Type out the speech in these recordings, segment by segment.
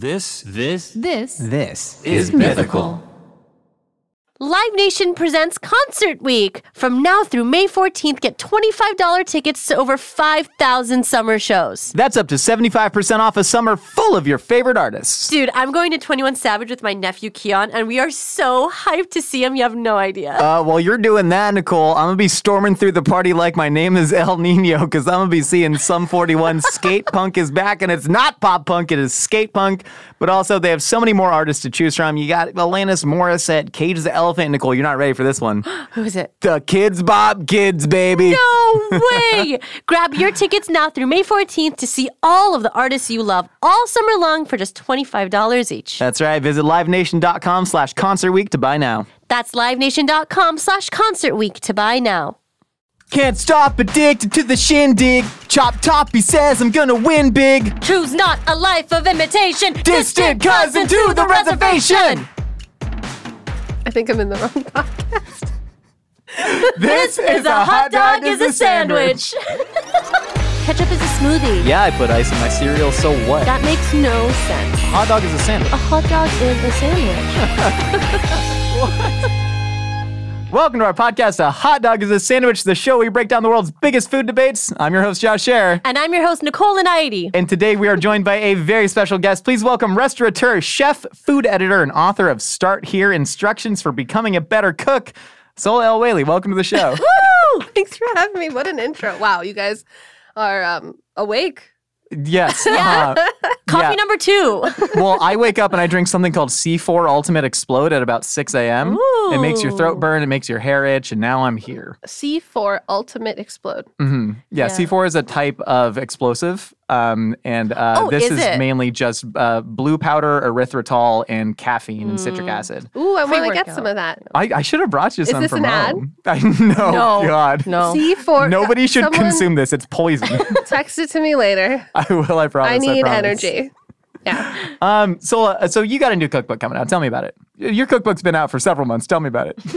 This is mythical. Live Nation presents Concert Week. From now through May 14th, get $25 tickets to over 5,000 summer shows. That's up to 75% off a summer full of your favorite artists. Dude, I'm going to 21 Savage with my nephew Keon, and we are so hyped to see him. You have no idea. While you're doing that, Nicole, I'm going to be storming through the party like my name is El Nino, because I'm going to be seeing Sum 41. Skate punk is back, and it's not pop punk, it is skate punk. But also, they have so many more artists to choose from. You got Alanis Morissette, Cage the Elephant. Nicole, you're not ready for this one. Who is it? The Kids Bob Kids, baby. No way! Grab your tickets now through May 14th to see all of the artists you love all summer long for just $25 each. That's right. Visit livenation.com/concert week to buy now. That's livenation.com/concert week to buy now. Can't stop, addicted to the shindig. Chop top, he says I'm gonna win big. Choose not a life of imitation. Distant cousin to the reservation. I think I'm in the wrong podcast. This is a hot dog is a sandwich. Ketchup is a smoothie. Yeah, I put ice in my cereal, so what? That makes no sense. A hot dog is a sandwich. A hot dog is a sandwich. Welcome to our podcast, A Hot Dog is a Sandwich, the show where we break down the world's biggest food debates. I'm your host, Josh Scherer. And I'm your host, Nicole Lanaidi. And today we are joined by a very special guest. Please welcome restaurateur, chef, food editor, and author of Start Here, Instructions for Becoming a Better Cook, Sola El Whaley. Welcome to the show. Woo! Thanks for having me. What an intro. Wow, you guys are awake. Yes. Coffee number 2. Well, I wake up and I drink something called C4 Ultimate Explode at about 6 a.m. Ooh. It makes your throat burn. It makes your hair itch. And now I'm here. C4 Ultimate Explode. Mm-hmm. Yeah, C4 is a type of explosive. This is it? mainly just blue powder, erythritol, and caffeine and citric acid. Ooh, I want to get Pre-workout. some of that. I should have brought you some this from an ad? home. No, God. No. C4. Nobody should someone consume this. It's poison. Text it to me later. I will, I promise. I need promise. energy. Yeah. So you got a new cookbook coming out. Tell me about it. Your cookbook's been out for several months. Tell me about it.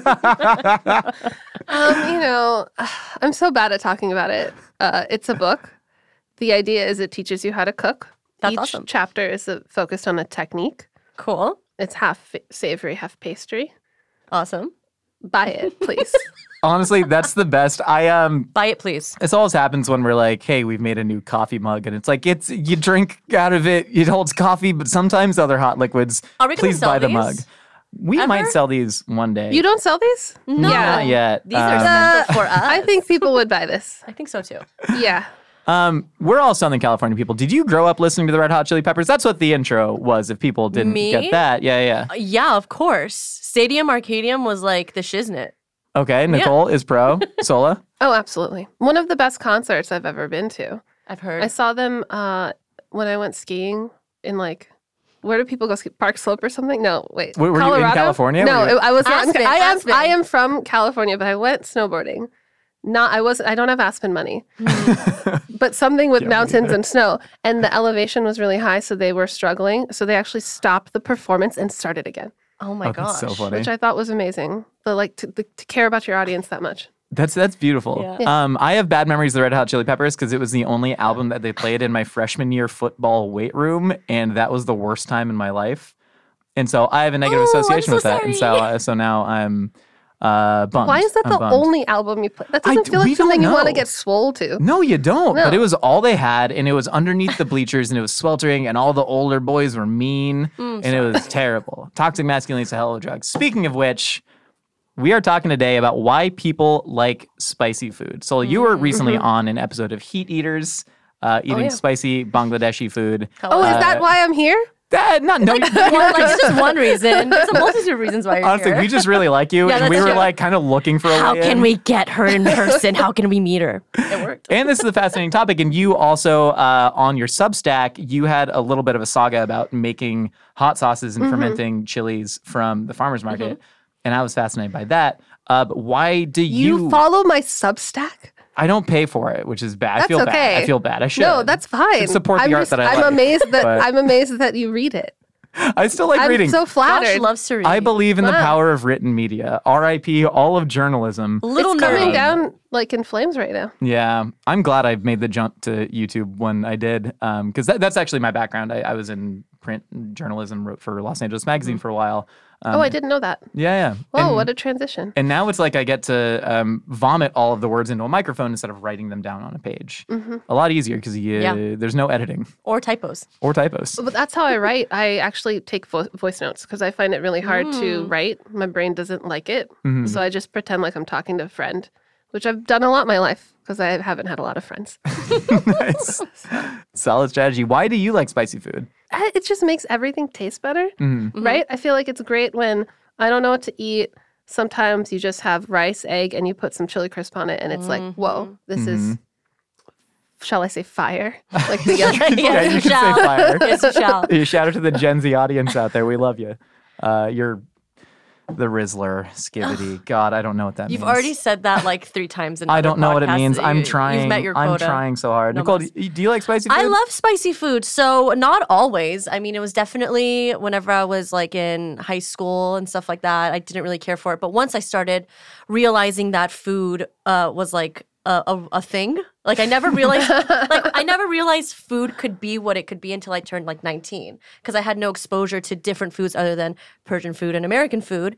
I'm so bad at talking about it. It's a book. The idea is it teaches you how to cook. That's Each awesome. chapter is focused on a technique. Cool. It's half savory, half pastry. Awesome. Buy it, please. Honestly, that's the best. Buy it, please. This always happens when we're like, hey, we've made a new coffee mug, and it's like, you drink out of it, it holds coffee, but sometimes other hot liquids. Are we gonna Please sell buy the these? mug. We Ever? might sell these one day. You don't sell these? No. Yeah. Not yet. These are special for us. I think people would buy this. I think so too. Yeah. We're all Southern California people. Did you grow up listening to the Red Hot Chili Peppers? That's what the intro was, if people didn't Me? get that. Yeah. Yeah, of course. Stadium Arcadium was like the shiznit. Okay, Nicole is pro. Sola? Oh, absolutely. One of the best concerts I've ever been to. I've heard. I saw them when I went skiing in where do people go ski? Park Slope or something? No, wait. Were you in Colorado? California? No, Were you- I was not. Aspen, Aspen. I am from California, but I went snowboarding. I don't have Aspen money, but something with mountains and snow, and the elevation was really high, so they were struggling. So they actually stopped the performance and started again, oh my That's gosh. so funny. which I thought was amazing. To care about your audience that much. That's beautiful. Yeah. I have bad memories of the Red Hot Chili Peppers because it was the only album that they played in my freshman year football weight room, and that was the worst time in my life. And so I have a negative Oh, I'm association so with that. And so now I'm bummed. Why is that I'm the bummed. only album you play? That doesn't feel we like something don't you want to know. get swole to. No, you don't. No. But it was all they had, and it was underneath the bleachers, and it was sweltering, and all the older boys were mean, and it was terrible. Toxic masculinity is a hell of a drug. Speaking of which, we are talking today about why people like spicy food. So you were recently on an episode of Heat Eaters, eating spicy Bangladeshi food. Oh, is that why I'm here? No, That's just one reason. There's a multitude of reasons why you're honestly, here. we just really like you, Yeah, and we that's were true. like kind of looking for a How way can in. we get her in person? How can we meet her? It worked. And this is a fascinating topic. And you also, on your Substack, you had a little bit of a saga about making hot sauces and fermenting chilies from the farmer's market. And I was fascinated by that. But why do You follow my Substack? I don't pay for it, which is bad. I That's feel okay. bad. I feel bad. I should. No, that's fine. Should support the I'm art that I I'm like. amazed that but I'm amazed that you read it. I still like I'm reading. so Josh flattered. loves to read. I believe in the Wow. power of written media. R.I.P. all of journalism. Little It's coming nerdy. down like in flames right now. Yeah, I'm glad I made the jump to YouTube when I did, because that's actually my background. I was in print journalism, wrote for Los Angeles Magazine for a while. I didn't know that. Yeah. Whoa, what a transition. And now it's like I get to vomit all of the words into a microphone instead of writing them down on a page. A lot easier because there's no editing. Or typos. But that's how I write. I actually take voice notes because I find it really hard to write. My brain doesn't like it. So I just pretend like I'm talking to a friend, which I've done a lot in my life because I haven't had a lot of friends. Nice. Solid strategy. Why do you like spicy food? It just makes everything taste better, right? I feel like it's great when I don't know what to eat. Sometimes you just have rice, egg, and you put some chili crisp on it, and it's like, whoa, this is, shall I say fire? Like the young Yeah, you can say fire. Yes, you shall. You shout out to the Gen Z audience out there. We love you. You're the Rizzler, Skibbity. God, I don't know what that means. You've already said that like 3 times in I don't know what it means. I'm trying. You've met your I'm quota. trying so hard. No Nicole, mas. do you like spicy food? I love spicy food. So not always. I mean, it was definitely whenever I was like in high school and stuff like that, I didn't really care for it. But once I started realizing that food was like a thing, like I never realized food could be what it could be until I turned like 19 because I had no exposure to different foods other than Persian food and American food.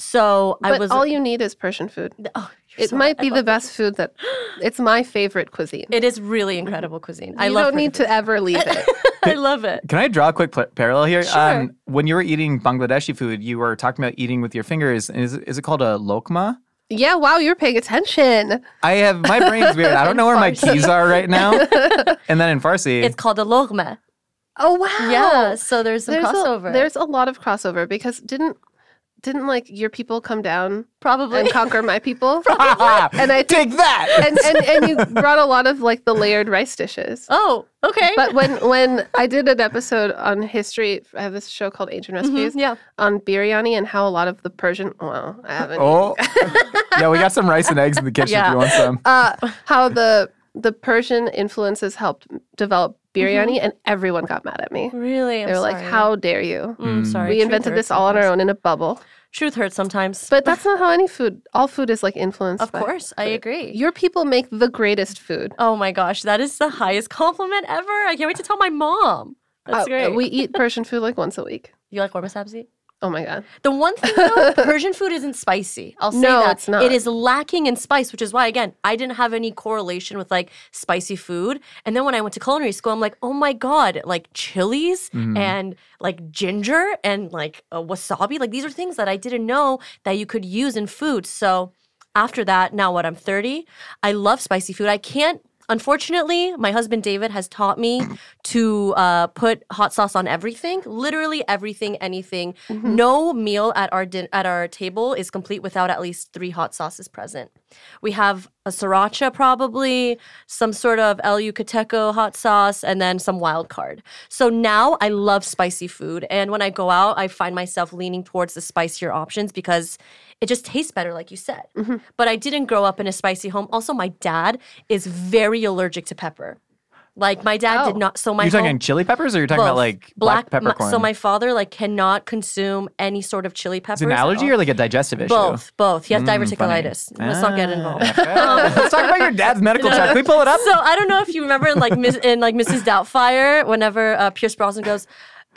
So But all you need is Persian food. Oh, It might be the best food that. It's my favorite cuisine. It is really incredible cuisine. I You love don't need to ever leave it. I love it. Can I draw a quick parallel here? Sure. When you were eating Bangladeshi food, you were talking about eating with your fingers. Is it called a lokma? Yeah, wow, you're paying attention. My brain's weird. I don't know where my keys are right now. And then in Farsi, It's called a lokma. Oh, wow. Yeah, so there's some crossover. There's a lot of crossover because didn't like your people come down Probably. and conquer my people? and I take that. and you brought a lot of like the layered rice dishes. Oh, okay. But when I did an episode on history, I have this show called Ancient Recipes yeah. on biryani and how a lot of the Persian, well, I haven't. Oh, yeah, we got some rice and eggs in the kitchen if Yeah. you want some. How the Persian influences helped develop biryani, and everyone got mad at me. Really? They were like, "How dare you? Sorry. We invented this all on our own in a bubble." Truth hurts sometimes. But that's not how any food. All food is like influenced. Of by course, I agree. Your people make the greatest food. Oh my gosh, that is the highest compliment ever. I can't wait to tell my mom. That's great. We eat Persian food like once a week. You like korma sabzi? Oh my god. The one thing though, Persian food isn't spicy. I'll say No, that. it's not. It is lacking in spice, which is why, again, I didn't have any correlation with like spicy food. And then when I went to culinary school, I'm like, oh my God, like chilies and like ginger and like wasabi. Like these are things that I didn't know that you could use in food. So after that, now what, I'm 30, I love spicy food. I can't. Unfortunately, my husband David has taught me to put hot sauce on everything, literally everything, anything. No meal at our table is complete without at least 3 hot sauces present. We have a sriracha probably, some sort of El Yucateco hot sauce, and then some wild card. So now I love spicy food. And when I go out, I find myself leaning towards the spicier options because it just tastes better, like you said. But I didn't grow up in a spicy home. Also, my dad is very allergic to pepper. Like my dad did not. So my You're talking chili peppers, or you're talking about like black peppercorn? So my father like cannot consume any sort of chili peppers. Is it an allergy or like a digestive issue? Both. He has diverticulitis. Let's not get involved. Let's talk about your dad's medical check. Can we pull it up? So I don't know if you remember in Mrs. Doubtfire, whenever Pierce Brosnan goes,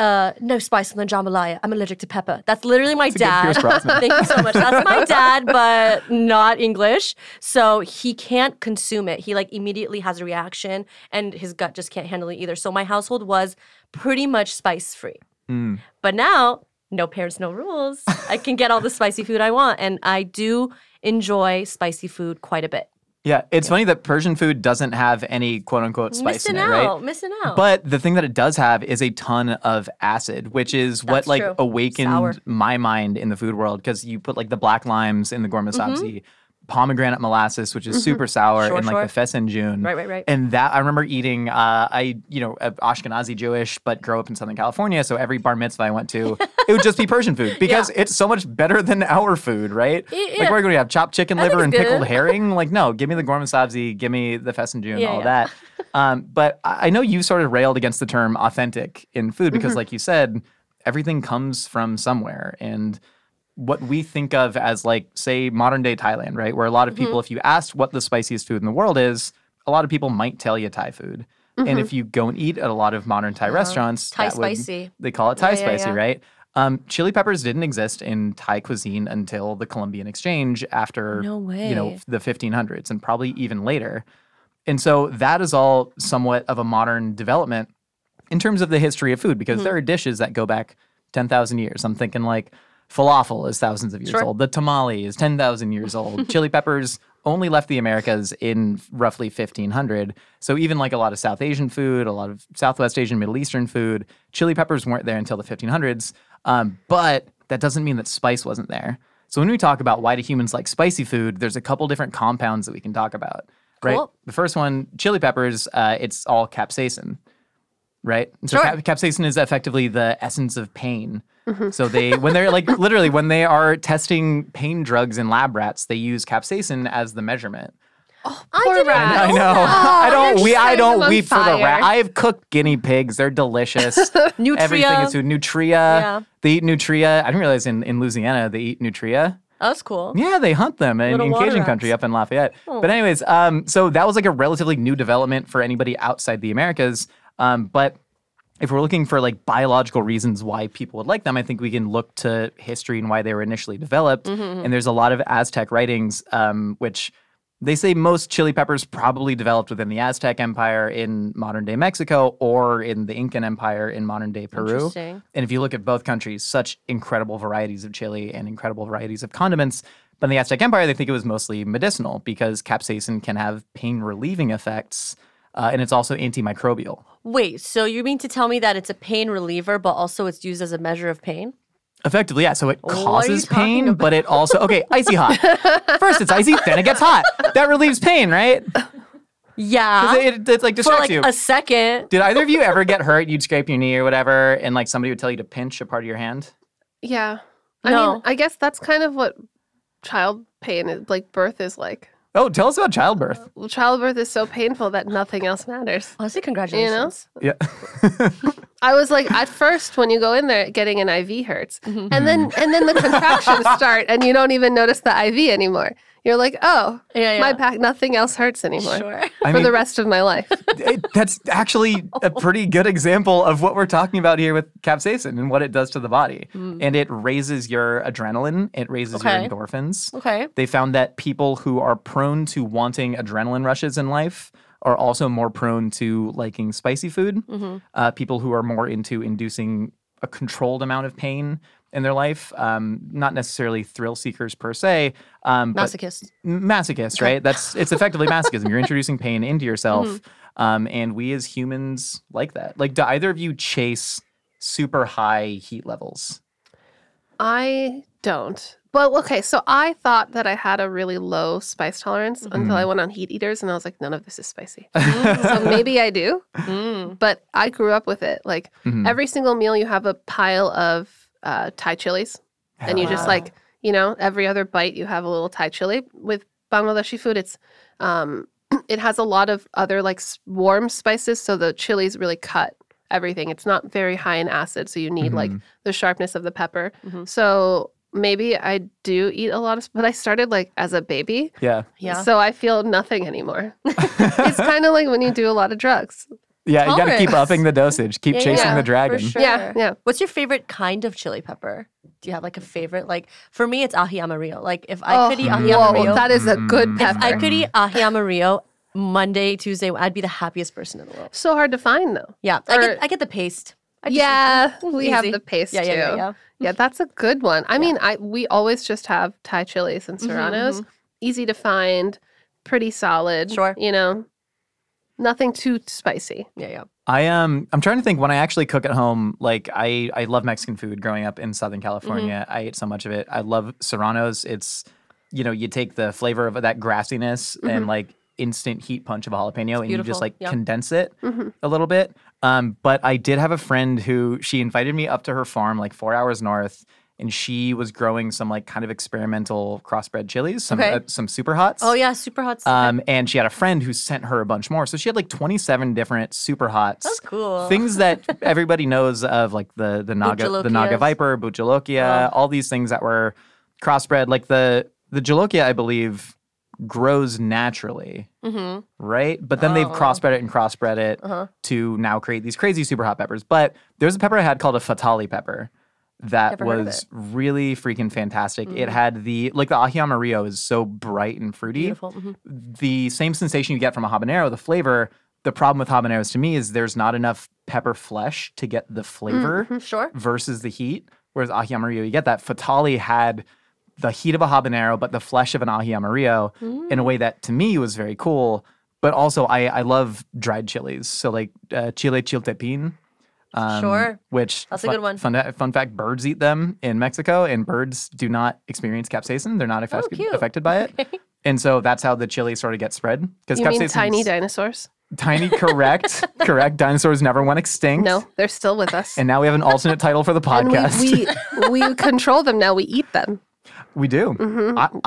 no spice on the jambalaya. I'm allergic to pepper. That's literally my dad. Pierce Brosnan. Thank you so much. That's my dad, but not English. So he can't consume it. He like immediately has a reaction, and his gut just can't handle it either. So my household was pretty much spice free. But now, no parents, no rules. I can get all the spicy food I want, and I do enjoy spicy food quite a bit. Yeah, it's funny that Persian food doesn't have any quote unquote spice in it, right? Missing out. But the thing that it does have is a ton of acid, which is what That's like true. awakened Sour. my mind in the food world, because you put like the black limes in the gourmet sabzi, pomegranate molasses, which is super sour, Sure, and like sure. the fesenjoon. Right. And that I remember eating. Ashkenazi Jewish, but grew up in Southern California, so every bar mitzvah I went to, it would just be Persian food because it's so much better than our food, right? Like we're going to have chopped chicken liver and it's pickled good. herring. Like no, give me the gourmet sabzi, give me the fesenjoon, all Yeah. that. But I know you sort of railed against the term authentic in food because, like you said, everything comes from somewhere. And what we think of as, like, say, modern day Thailand, right? Where a lot of people, if you asked what the spiciest food in the world is, a lot of people might tell you Thai food. And if you go and eat at a lot of modern Thai restaurants, Thai that would- spicy. they call it Thai Yeah, spicy, yeah. right? Chili peppers didn't exist in Thai cuisine until the Columbian Exchange after, No way. the 1500s and probably even later. And so that is all somewhat of a modern development in terms of the history of food, because there are dishes that go back 10,000 years. I'm thinking like falafel is thousands of years Sure. old. The tamale is 10,000 years old. Chili peppers only left the Americas in roughly 1500. So even like a lot of South Asian food, a lot of Southwest Asian, Middle Eastern food, chili peppers weren't there until the 1500s. But that doesn't mean that spice wasn't there. So when we talk about why do humans like spicy food, there's a couple different compounds that we can talk about. Right? Cool. The first one, chili peppers, it's all capsaicin. Right? And so Sure. capsaicin is effectively the essence of pain. So when they're like literally when they are testing pain drugs in lab rats, they use capsaicin as the measurement. Poor rat. I know. I don't setting them on weep for the fire. rat. I've cooked guinea pigs. They're delicious. Everything is food. Nutria. Yeah. They eat nutria. I didn't realize in Louisiana they eat nutria. Oh, that's cool. Yeah, they hunt them in Little water Cajun rats. country up in Lafayette. But anyways, so that was like a relatively new development for anybody outside the Americas. But if we're looking for like biological reasons why people would like them, I think we can look to history and why they were initially developed. And there's a lot of Aztec writings, which they say most chili peppers probably developed within the Aztec Empire in modern day Mexico or in the Incan Empire in modern day Peru. Interesting. And if you look at both countries, such incredible varieties of chili and incredible varieties of condiments. But in the Aztec Empire, they think it was mostly medicinal because capsaicin can have pain relieving effects. And it's also antimicrobial. Wait, so you mean to tell me that it's a pain reliever, but also it's used as a measure of pain? Effectively, yeah. So it are you causes talking pain, about? but it also, okay, icy hot. First it's icy, then it gets hot. That relieves pain, right? 'Cause Yeah. it's like For distracts like you. a second. Did either of you ever get hurt? You'd scrape your knee or whatever, and like somebody would tell you to pinch a part of your hand? Yeah. I No. mean, I guess that's kind of what child pain is like, birth is like. Oh, tell us about childbirth. Well, childbirth is so painful that nothing else matters. Honestly, congratulations. Yeah. I was like, at first, when you go in there, getting an IV hurts, and then the contractions start, and you don't even notice the IV anymore. You're like, oh, Yeah, my yeah. back, nothing else hurts anymore Sure. I for mean, the rest of my life. that's actually a pretty good example of what we're talking about here with capsaicin and what it does to the body. And it raises your adrenaline, it raises your Okay. endorphins. Okay. They found that people who are prone to wanting adrenaline rushes in life are also more prone to liking spicy food. People who are more into inducing a controlled amount of pain in their life, not necessarily thrill seekers per se, but Masochist. masochist, right? It's effectively masochism. You're introducing pain into yourself, and we as humans like that. Like, do either of you chase super high heat levels? I don't. But okay, so I thought that I had a really low spice tolerance until I went on Heat Eaters, and I was like, none of this is spicy. So maybe I do, but I grew up with it. Like every single meal, you have a pile of Thai chilies, and you just Wow. like, every other bite, you have a little Thai chili. With Bangladeshi food, it's it has a lot of other like warm spices, so the chilies really cut everything. It's not very high in acid, so you need like the sharpness of the pepper. So maybe I do eat a lot of, but I started like as a baby, Yeah. Yeah. so I feel nothing anymore. It's kind of like when you do a lot of drugs. Yeah, you got to keep Tolerance. upping the dosage, keep Yeah, chasing yeah, the for dragon. sure. Yeah, yeah. What's your favorite kind of chili pepper? Do you have like a favorite? Like for me, it's ají amarillo. Like if I could eat ají whoa, amarillo, that is a good pepper. I could eat ají amarillo Monday, Tuesday. I'd be the happiest person in the world. So hard to find though. Yeah, Or- I get the paste. I just- Yeah, we have Easy. the paste Yeah, too. yeah, yeah. Yeah, that's a good one. I mean, we always just have Thai chilies and serranos. Easy to find, pretty solid. Sure. Nothing too spicy. Yeah. I'm trying to think when I actually cook at home. Like I love Mexican food. Growing up in Southern California, I ate so much of it. I love serranos. It's you take the flavor of that grassiness and like instant heat punch of a jalapeno, and you just beautiful. like Yeah. condense it a little bit. But I did have a friend who she invited me up to her farm, like 4 hours north, and she was growing some like kind of experimental crossbred chilies, some super hots. Oh yeah, super hot. And she had a friend who sent her a bunch more. So she had like 27 different super hots. That's cool. Things that everybody knows of, like the Naga Buchalokias. viper, Buchalokia, all these things that were crossbred. Like the Jolokia, I believe, grows naturally, Mm-hmm. right? But then they've crossbred it and crossbred it to now create these crazy super hot peppers. But there's a pepper I had called a Fatali pepper that Never heard of was it. really freaking fantastic. It had the aji amarillo is so bright and fruity. Beautiful. Mhm. The same sensation you get from a habanero, the flavor. The problem with habaneros to me is there's not enough pepper flesh to get the flavor Sure. versus the heat. Whereas aji amarillo, you get that. Fatali had the heat of a habanero, but the flesh of an aji amarillo in a way that to me was very cool. But also, I love dried chilies. So like chile chiltepin. Sure. Which That's a good one. Fun fact: birds eat them in Mexico, and birds do not experience capsaicin. They're not cute. affected by it, and so that's how the chili sort of gets spread. Because You mean tiny dinosaurs? tiny, correct. Dinosaurs never went extinct. No, they're still with us. And now we have an alternate title for the And podcast. we control them now. We eat them. We do. Mm-hmm.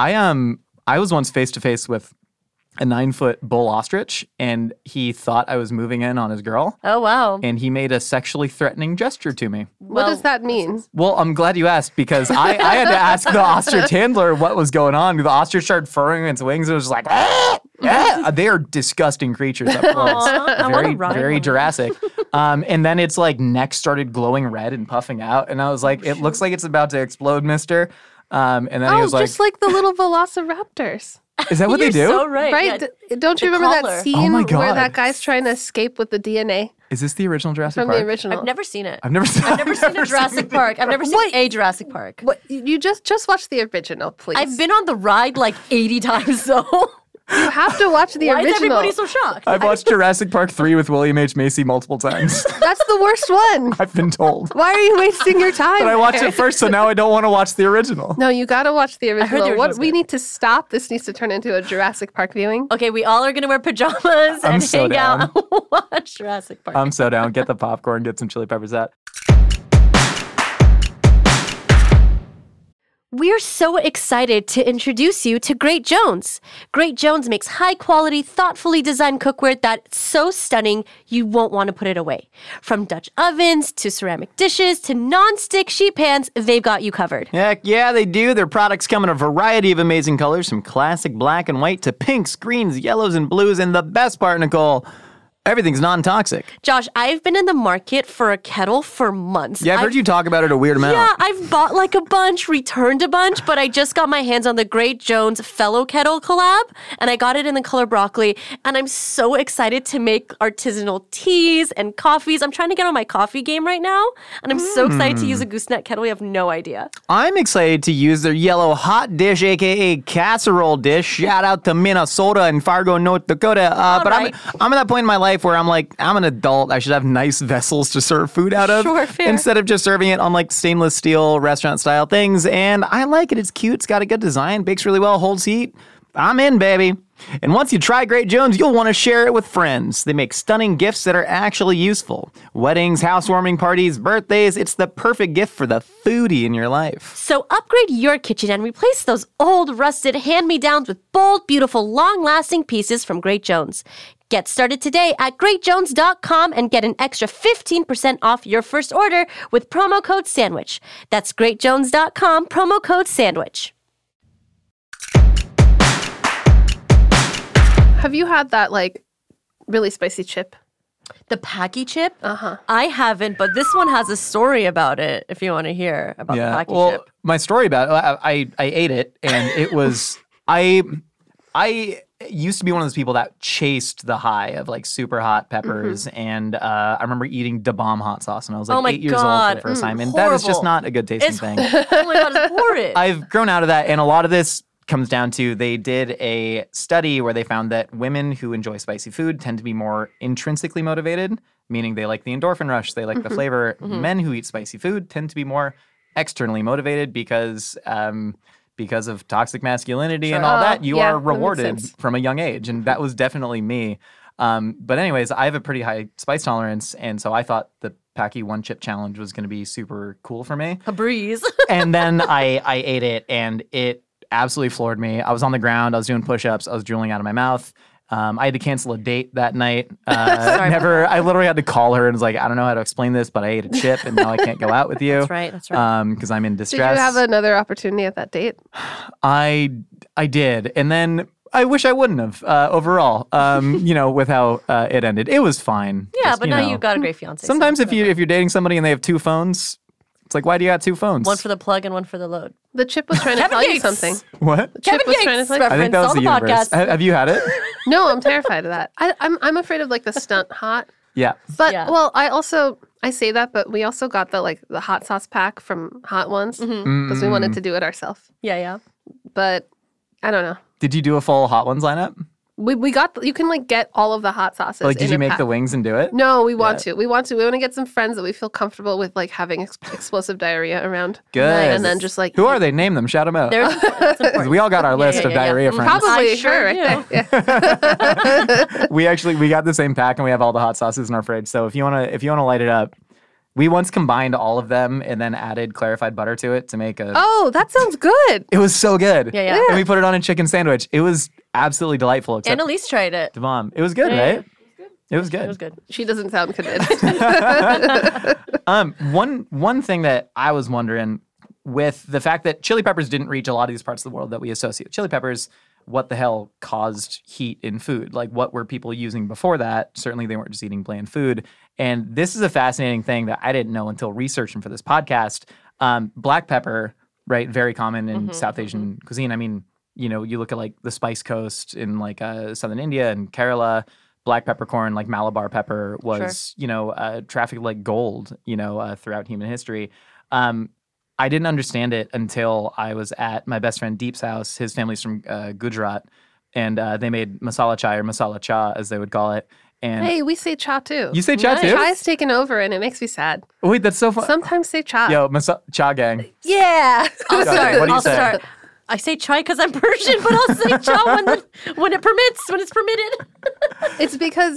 I was once face to face with a 9-foot bull ostrich, and he thought I was moving in on his girl, Oh, wow. and he made a sexually threatening gesture to me. What does that mean? Well, I'm glad you asked because I had to ask the ostrich handler what was going on. The ostrich started furrowing its wings and was just like, ah, ah. They are disgusting creatures up close. I wanna Very, ride very one. Jurassic. And then its like neck started glowing red and puffing out. And I was like, it looks like it's about to explode, mister. And then he Oh, was like, just like the little velociraptors. is that what they You're do? so right. Right? Yeah. Don't you the remember collar. that scene Oh my where God. that guy's trying to escape with the DNA Is this the original Jurassic from Park? the original? I've never seen it. I've never seen I've never seen a Jurassic Park. I've never seen What? a Jurassic Park. What, you just watch the original, please. I've been on the ride like 80 times though. You have to watch the Why is original. everybody so shocked? I've watched Jurassic Park 3 with William H. Macy multiple times. That's the worst one. I've been told. Why are you wasting your time? But I watched it first, so now I don't want to watch the original. No, you got to watch the heard the original. original's We good. need to stop. This needs to turn into a Jurassic Park viewing. Okay, we all are gonna wear pajamas and so hang down. out and watch Jurassic Park. I'm so down. Get the popcorn, get some chili peppers out. We're so excited to introduce you to Great Jones. Great Jones makes high quality, thoughtfully designed cookware that's so stunning you won't want to put it away. From Dutch ovens to ceramic dishes to non-stick sheet pans, they've got you covered. Heck yeah, they do. Their products come in a variety of amazing colors, from classic black and white to pinks, greens, yellows, and blues. And the best part, Nicole, everything's non-toxic. Josh, I've been in the market for a kettle for months. Yeah, I've heard you talk about it a weird amount. Yeah, I've bought like a bunch, returned a bunch, but I just got my hands on the Great Jones Fellow Kettle collab, and I got it in the color broccoli, and I'm so excited to make artisanal teas and coffees. I'm trying to get on my coffee game right now, and I'm so excited to use a gooseneck kettle. You have no idea. I'm excited to use their yellow hot dish, aka casserole dish. Shout out to Minnesota and Fargo, North Dakota. But right. I'm at that point in my life where I'm like, I'm an adult. I should have nice vessels to serve food out of. Sure, fair. Instead of just serving it on like stainless steel restaurant style things. And I like it. It's cute. It's got a good design. Bakes really well. Holds heat. I'm in, baby. And once you try Great Jones, you'll want to share it with friends. They make stunning gifts that are actually useful. Weddings, housewarming parties, birthdays. It's the perfect gift for the foodie in your life. So upgrade your kitchen and replace those old, rusted hand-me-downs with bold, beautiful, long-lasting pieces from Great Jones. Get started today at greatjones.com and get an extra 15% off your first order with promo code SANDWICH. That's greatjones.com, promo code SANDWICH. Have you had that like really spicy chip? The Packy chip? I haven't, but this one has a story about it if you want to hear about the Packy well, chip. my story about it, I ate it, and it was I used to be one of those people that chased the high of like super hot peppers, and I remember eating Da Bomb hot sauce when I was like Oh my 8 years old God. for the first time, and that is just Horrible. not a good tasting It's thing. oh my god, it's horrid. I've grown out of that, and a lot of this comes down to they did a study where they found that women who enjoy spicy food tend to be more intrinsically motivated, meaning they like the endorphin rush, they like the flavor. Men who eat spicy food tend to be more externally motivated because of toxic masculinity and all Oh, that. You yeah, are that makes rewarded sense. from a young age, and that was definitely me. But anyways, I have a pretty high spice tolerance, and so I thought the Packy One Chip Challenge was going to be super cool for me. A breeze. And then I ate it, and it absolutely floored me. I was on the ground. I was doing push-ups. I was drooling out of my mouth. I had to cancel a date that night. I literally had to call her and was like, I don't know how to explain this, but I ate a chip, and now I can't go out with you. That's right. That's right. Because I'm in Did distress. you have another opportunity at that date? I did. And then I wish I wouldn't have overall. With how it ended, it was fine. Yeah, Just, but now you've got a great fiance. so Sometimes if whatever. you're dating somebody and they have 2 phones, it's like, why do you got 2 phones? One for the plug and one for the load. The chip was trying to Kevin tell you Yates. something. What? Chip was trying to tell you. I think that was on the the universe. podcast. Have you had it? No, I'm terrified of that. I'm afraid of like the stunt hot. Yeah. But Yeah. well, I say that, but we also got the hot sauce pack from Hot Ones because we wanted to do it ourselves. Yeah. But I don't know. Did you do a full Hot Ones lineup? We got you can like get all of the hot sauces. Like, did in you a make pack. the wings and do it? No, we want to. We want to get some friends that we feel comfortable with, like having explosive diarrhea around. Good. And then just like Who are they? Name them. Shout them out. That's important. 'Cause we all got our list of yeah. diarrhea friends. Probably I sure her right there. Yeah. We got the same pack and we have all the hot sauces in our fridge. So if you wanna light it up, we once combined all of them and then added clarified butter to it to make a. Oh, that sounds good. It was so good. Yeah. And we put it on a chicken sandwich. It was absolutely delightful. Except And Elise tried it. the bomb. It was good, Yeah. right? It was good. It was good. She doesn't sound convinced. One thing that I was wondering with the fact that chili peppers didn't reach a lot of these parts of the world that we associate with chili peppers, what the hell caused heat in food? Like, what were people using before that? Certainly, they weren't just eating bland food. And this is a fascinating thing that I didn't know until researching for this podcast. Black pepper, right? Very common in South Asian cuisine. I mean, you look at like the Spice Coast in like southern India and Kerala. Black peppercorn, like Malabar pepper, was trafficked like gold, throughout human history. I didn't understand it until I was at my best friend Deep's house. His family's from Gujarat, and they made masala chai or masala cha, as they would call it. And Hey, we say cha too. you say cha too? Cha's taken over and it makes me sad. Wait, that's so fun. Sometimes say cha. Yo, cha gang. Yeah. I'll start. what do you I'll say? start. I say chai because I'm Persian, but I'll say cha when it's permitted. It's because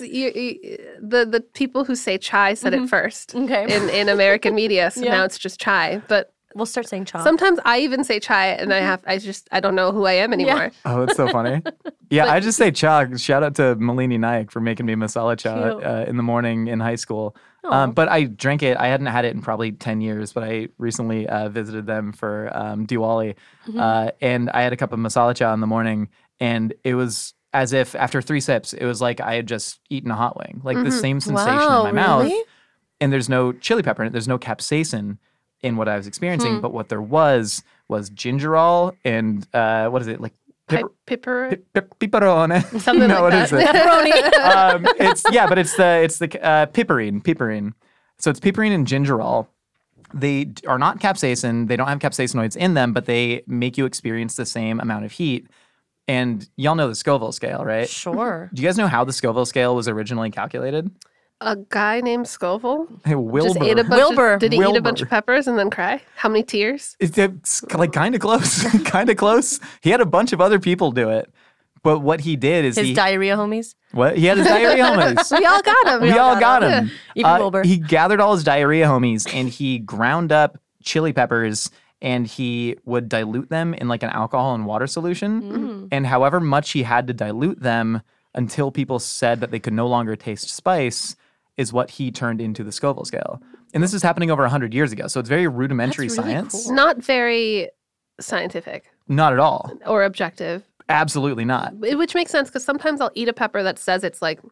the people who say chai said it first Okay. in American media, so Yeah. now it's just chai. But We'll start saying cha. sometimes I even say chai, and I don't know who I am anymore. Oh, that's so funny. Yeah, I just say cha. Shout out to Malini Naik for making me masala cha Cute. in the morning in high school. Aw. But I drank it. I hadn't had it in probably 10 years, but I recently visited them for Diwali. And I had a cup of masala cha in the morning, and it was as if after 3 sips, it was like I had just eaten a hot wing. Like the same sensation Wow, in my mouth. really? And there's no chili pepper in it. There's no capsaicin in what I was experiencing. But what there was gingerol and what is it? Like Pepper. Piperone. Something No, like what is that. it? It's the piperine. So it's piperine and gingerol. They are not capsaicin. They don't have capsaicinoids in them, but they make you experience the same amount of heat. And y'all know the Scoville scale, right? Sure. Do you guys know how the Scoville scale was originally calculated? A guy named Scoville Hey, just ate a bunch Wilbur. did he eat a bunch Wilbur. of peppers and then cry? How many tears? It's like kind of close, kind of close. He had a bunch of other people do it, but what he did is His diarrhea homies. he had his diarrhea homies. We all got him. We all got him. Even Wilbur. He gathered all his diarrhea homies and he ground up chili peppers and he would dilute them in like an alcohol and water solution. And however much he had to dilute them until people said that they could no longer taste spice is what he turned into the Scoville scale. And this is happening over 100 years ago. So it's very rudimentary That's really science. cool. Not very scientific Not at all. or objective, Absolutely not. which makes sense because sometimes I'll eat a pepper that says it's like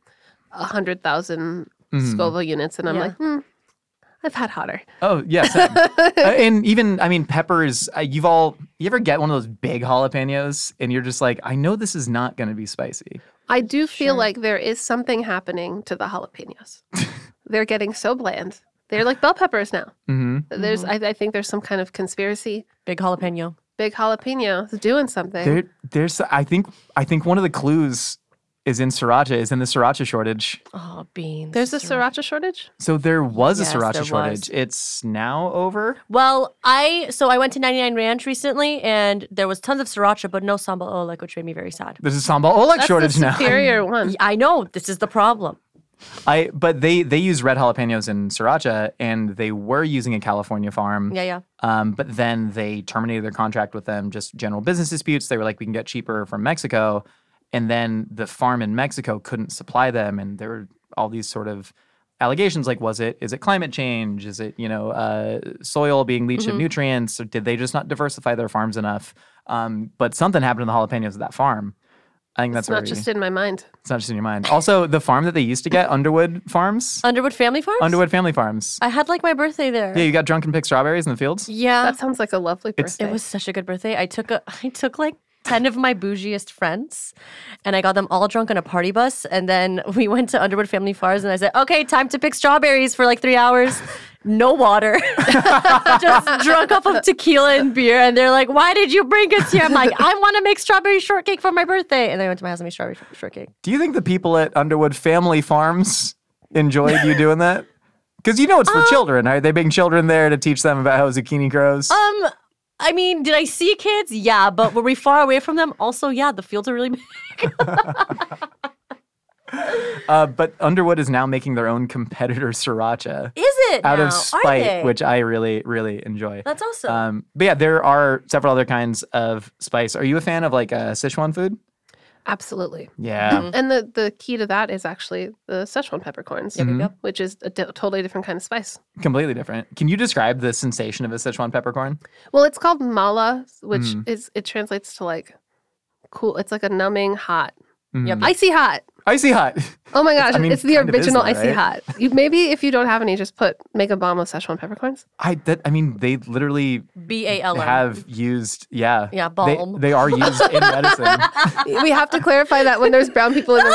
100,000 Scoville units, and I'm Yeah. like, I've had hotter. Oh, yeah. Same. And even, I mean, peppers, you ever get one of those big jalapenos and you're just like, I know this is not going to be spicy. I do feel like there is something happening to the jalapenos. They're getting so bland. They're like bell peppers now. Mm-hmm. I think there's some kind of conspiracy. Big jalapeno. Big jalapeno is doing something. There's, I think one of the clues is in the sriracha shortage. Oh, beans. There's a sriracha shortage? So there was Yes, a sriracha there shortage. was. It's now over. Well, I went to 99 Ranch recently, and there was tons of sriracha, but no sambal oleg, which made me very sad. There's a sambal oleg That's shortage the now. superior one. I know this is the problem. But they use red jalapenos in sriracha, and they were using a California farm. Yeah. But then they terminated their contract with them, just general business disputes. They were like, we can get cheaper from Mexico. And then the farm in Mexico couldn't supply them. And there were all these sort of allegations like, is it climate change? Is it, soil being leached of nutrients? Or did they just not diversify their farms enough? But something happened to the jalapenos at that farm. I think that's It's not where just in my mind. it's not just in your mind. Also, the farm that they used to get, Underwood Farms, Underwood Family Farms? Underwood Family Farms. I had like my birthday there. Yeah, you got drunk and picked strawberries in the fields. Yeah. That sounds like a lovely birthday. It was such a good birthday. I took like 10 of my bougiest friends and I got them all drunk on a party bus. And then we went to Underwood Family Farms and I said, okay, time to pick strawberries for like 3 hours. No water. Just drunk off of tequila and beer. And they're like, why did you bring us here? I'm like, I want to make strawberry shortcake for my birthday. And they went to my house and made strawberry shortcake. Do you think the people at Underwood Family Farms enjoyed you doing that? Because you know it's for children. Are they bring children there to teach them about how zucchini grows? I mean, did I see kids? Yeah, but were we far away from them? Also, yeah, the fields are really big. But Underwood is now making their own competitor sriracha Is it out now? of Are spite, they? which I really, really enjoy. That's awesome. But yeah, there are several other kinds of spice. Are you a fan of like Sichuan food? Absolutely. Yeah. And the key to that is actually the Szechuan peppercorns, which is a totally different kind of spice. Completely different. Can you describe the sensation of a Sichuan peppercorn? Well, it's called mala, which it translates to like cool. It's like a numbing hot, Yep. icy hot. Icy hot. Oh my gosh, I mean, it's the kind of is original though, icy right? hot. Maybe if you don't have any, just make a bomb of Szechuan peppercorns. They literally BALM. have used, yeah. Yeah, balm. They are used in medicine. We have to clarify that when there's brown people in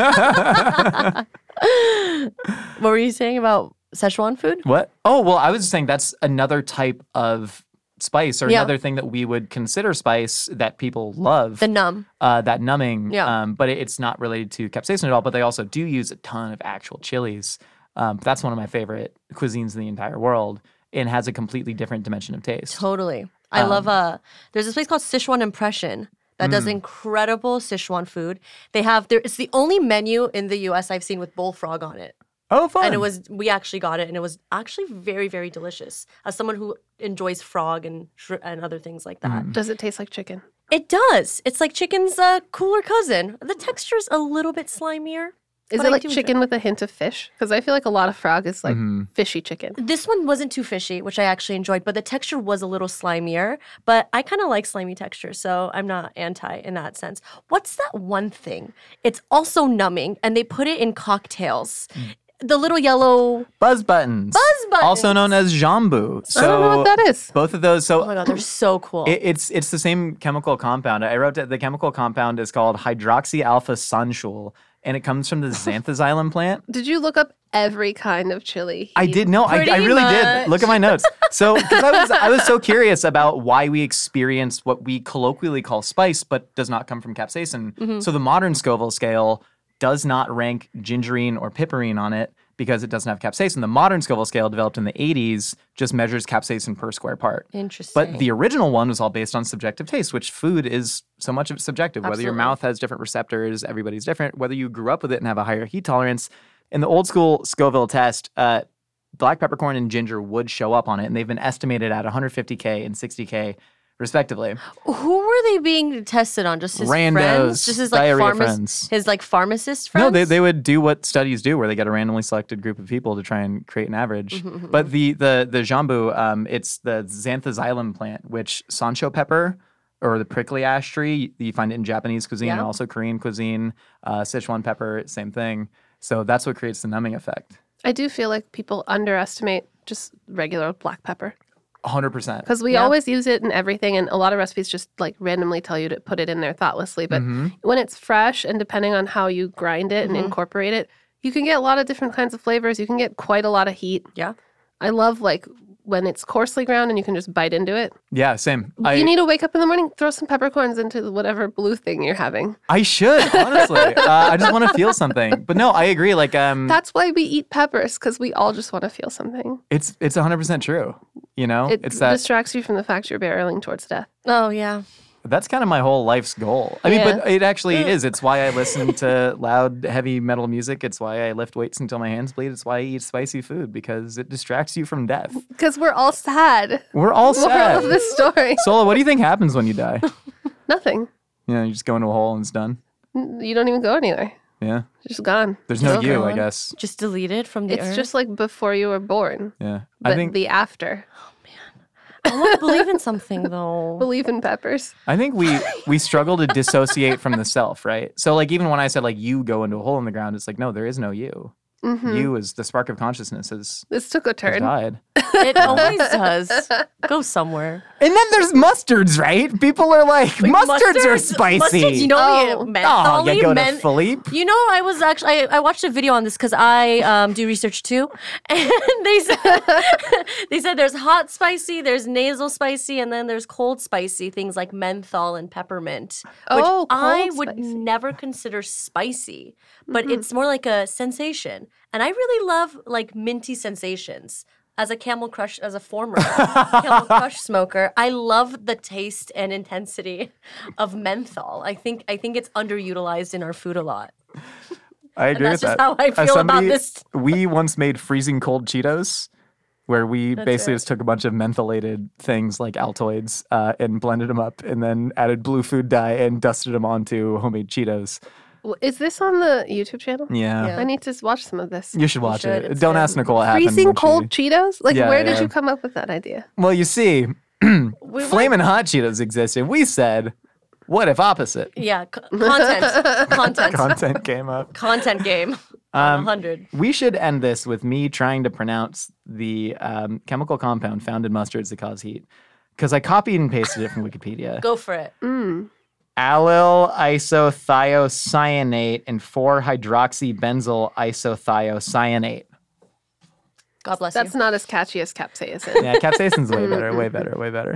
the room. What were you saying about Szechuan food? What? Oh, well, I was just saying that's another type of spice or Yeah. another thing that we would consider spice that people love. The numb. That numbing. Yeah. But it's not related to capsaicin at all, but they also do use a ton of actual chilies. That's one of my favorite cuisines in the entire world and has a completely different dimension of taste. Totally. I love there's this place called Sichuan Impression that does incredible Sichuan food. It's the only menu in the US I've seen with bullfrog on it. Oh, fun. And we actually got it and it was actually very, very delicious. As someone who enjoys frog and other things like that. Does it taste like chicken? It does. It's like chicken's cooler cousin. The texture's a little bit slimier. Is but it I like do chicken with a hint of fish? Because I feel like a lot of frog is like fishy chicken. This one wasn't too fishy, which I actually enjoyed, but the texture was a little slimier. But I kind of like slimy texture, so I'm not anti in that sense. What's that one thing? It's also numbing, and they put it in cocktails. The little yellow. Buzz buttons. Also known as jambu. So I don't know what that is. both of those. So Oh my god, they're so cool. it's the same chemical compound. I wrote that the chemical compound is called hydroxy alpha sunshul, and it comes from the xanthozylum plant. Did you look up every kind of chili? I did know. I Pretty really much. did. Look at my notes. So, because I was so curious about why we experience what we colloquially call spice, but does not come from capsaicin. So the modern Scoville scale does not rank gingerine or piperine on it because it doesn't have capsaicin. The modern Scoville scale, developed in the 80s, just measures capsaicin per square part. Interesting. But the original one was all based on subjective taste, which food is so much of subjective. Whether your Absolutely. mouth has different receptors, everybody's different. Whether you grew up with it and have a higher heat tolerance. In the old school Scoville test, black peppercorn and ginger would show up on it, and they've been estimated at 150K and 60K, respectively. Who were they being tested on? Just his Randos, friends? Just his like diarrhea friends. his like pharmacist friends? No, they would do what studies do, where they get a randomly selected group of people to try and create an average. But the jambu, it's the xanthozylum plant, which sancho pepper or the prickly ash tree, you find it in Japanese cuisine and Yeah. also Korean cuisine. Sichuan pepper, same thing. So that's what creates the numbing effect. I do feel like people underestimate just regular black pepper 100%. because we always use it in everything, and a lot of recipes just like randomly tell you to put it in there thoughtlessly. But when it's fresh and depending on how you grind it and incorporate it, you can get a lot of different kinds of flavors. You can get quite a lot of heat. Yeah. I love like when it's coarsely ground and you can just bite into it. Yeah, same. You need to wake up in the morning, throw some peppercorns into whatever blue thing you're having. I should, honestly. I just want to feel something. But no, I agree. Like, That's why we eat peppers, because we all just want to feel something. it's 100% true. You know, It it's that. distracts you from the fact you're barreling towards death. Oh yeah. That's kind of my whole life's goal. I mean, Yeah. but it actually is. It's why I listen to loud, heavy metal music. It's why I lift weights until my hands bleed. It's why I eat spicy food, because it distracts you from death. Because we're all sad. We're all Moral sad. of this story. Sola, what do you think happens when you die? Nothing. You know, you just go into a hole and it's done. You don't even go anywhere. Yeah. You're just gone. There's no Still you, I gone. guess. Just deleted from the It's earth. just like before you were born, Yeah. but I think the after. I want to believe in something though. Believe in peppers. I think we struggle to dissociate from the self, right? So like even when I said like you go into a hole in the ground, it's like no, there is no you. You is the spark of consciousness This took a has turn. died. It always does. Go somewhere. And then there's mustards, right? People are like, mustards are spicy. Mustards, you know, Oh. menthol. You go to Philippe. You know, I was actually I watched a video on this because I do research too, and they said there's hot spicy, there's nasal spicy, and then there's cold spicy things like menthol and peppermint, which Oh, I cold would spicy. never consider spicy, but it's more like a sensation, and I really love like minty sensations. As a as a former Camel Crush smoker, I love the taste and intensity of menthol. I think it's underutilized in our food a lot. I agree that's with just that. how I As feel about somebody- this. We once made freezing cold Cheetos, where we basically right. just took a bunch of mentholated things like Altoids and blended them up, and then added blue food dye and dusted them onto homemade Cheetos. Is this on the YouTube channel? Yeah. Yeah. I need to watch some of this. You should watch should. it. It's Don't good. ask Nicole what happened. Freezing when cold Cheetos? Like, Yeah, where did yeah. you come up with that idea? Well, you see, We Flamin' Hot Cheetos existed. We said, what if opposite? Yeah, content Content came up. content game on 100. We should end this with me trying to pronounce the chemical compound found in mustards that cause heat. Because I copied and pasted it from Wikipedia. Go for it. Allyl isothiocyanate and 4-hydroxybenzyl isothiocyanate. God bless That's you. not as catchy as capsaicin. Yeah, capsaicin's way better, way better, way better.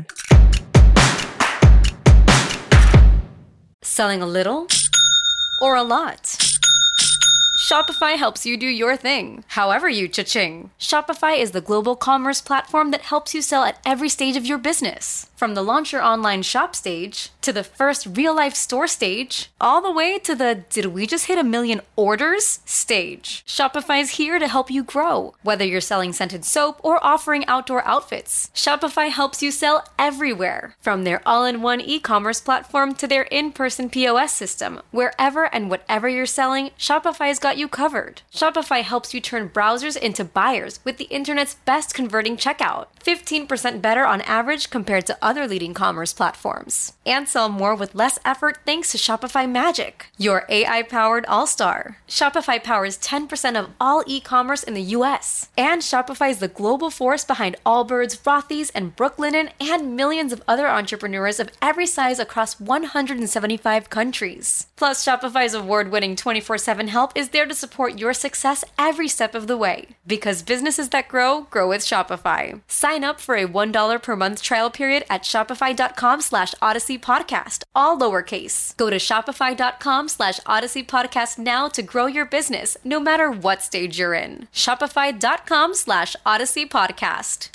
Selling a little or a lot? Shopify helps you do your thing, however you cha-ching. Shopify is the global commerce platform that helps you sell at every stage of your business. From the launch your online shop stage, to the first real-life store stage, all the way to the did we just hit 1 million orders stage. Shopify is here to help you grow. Whether you're selling scented soap or offering outdoor outfits, Shopify helps you sell everywhere. From their all-in-one e-commerce platform to their in-person POS system, wherever and whatever you're selling, Shopify's got you covered. Shopify helps you turn browsers into buyers with the internet's best converting checkout. 15% better on average compared to other leading commerce platforms. And sell more with less effort thanks to Shopify Magic, your AI-powered all-star. Shopify powers 10% of all e-commerce in the US. And Shopify is the global force behind Allbirds, Rothy's, and Brooklinen, and millions of other entrepreneurs of every size across 175 countries. Plus, Shopify's award-winning 24/7 help is there to support your success every step of the way. Because businesses that grow, grow with Shopify. Sign up for a $1 per month trial period at shopify.com/Odyssey Podcast, all lowercase. Go to shopify.com/Odyssey Podcast now to grow your business, no matter what stage you're in. Shopify.com/Odyssey Podcast.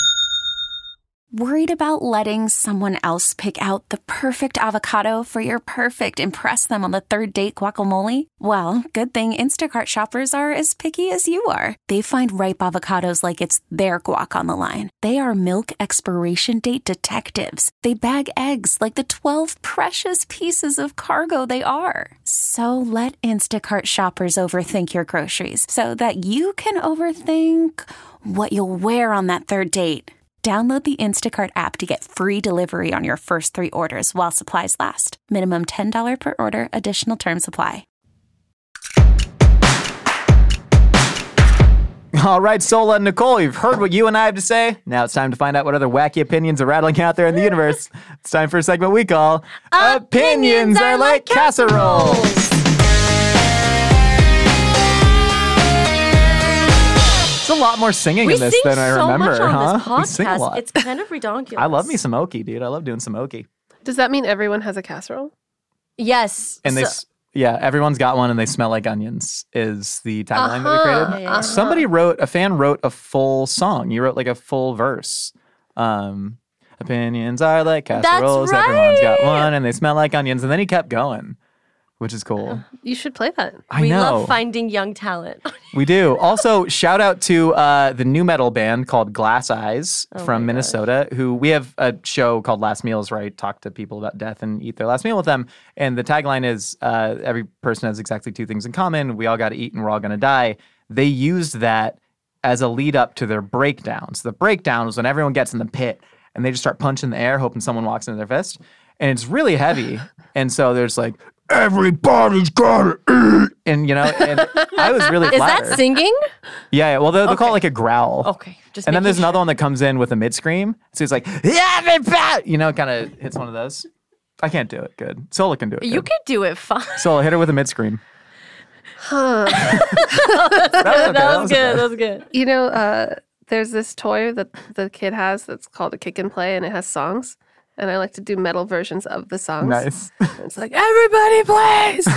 Worried about letting someone else pick out the perfect avocado for your perfect impress them on the third date guacamole? Well, good thing Instacart shoppers are as picky as you are. They find ripe avocados like it's their guac on the line. They are milk expiration date detectives. They bag eggs like the 12 precious pieces of cargo they are. So let Instacart shoppers overthink your groceries so that you can overthink what you'll wear on that third date. Download the Instacart app to get free delivery on your first 3 orders while supplies last. Minimum $10 per order. Additional terms apply. All right, Sola and Nicole, you've heard what you and I have to say. Now it's time to find out what other wacky opinions are rattling out there in the universe. It's time for a segment we call Opinions Are Like Casseroles. There's a lot more singing We in this sing than I so remember, much on huh? this podcast. We sing a lot. It's kind of redonkulous. I love me some Oki, dude. I love doing some Oki. Does that mean everyone has a casserole? Yes. And So- yeah, everyone's got one and they smell like onions is the tagline that we created. Yeah, yeah. Somebody a fan wrote a full song. You wrote like a full verse. Opinions are like casseroles. right. Everyone's got one and they smell like onions. And then he kept going, which is cool. You should play that. I we know. love finding young talent. We do. Also, shout out to the new metal band called Glass Eyes from Minnesota, who we have a show called Last Meals where I talk to people about death and eat their last meal with them. And the tagline is every person has exactly 2 things in common. We all got to eat and we're all going to die. They used that as a lead up to their breakdowns. The breakdown was when everyone gets in the pit and they just start punching the air, hoping someone walks into their fist. And it's really heavy. And so there's like, everybody's gotta eat. And, and I was really Is flattered. that singing? Yeah. Well, they'll call it like a growl. Okay. Just And then making there's sure. another one that comes in with a mid-scream. So it's like, everybody, kind of hits one of those. I can't do it good. Sola can do it You good. can do it fine. Sola, hit her with a mid-scream. That was good. That was good. You know, there's this toy that the kid has that's called a kick and play, and it has songs. And I like to do metal versions of the songs. Nice. It's like, everybody plays!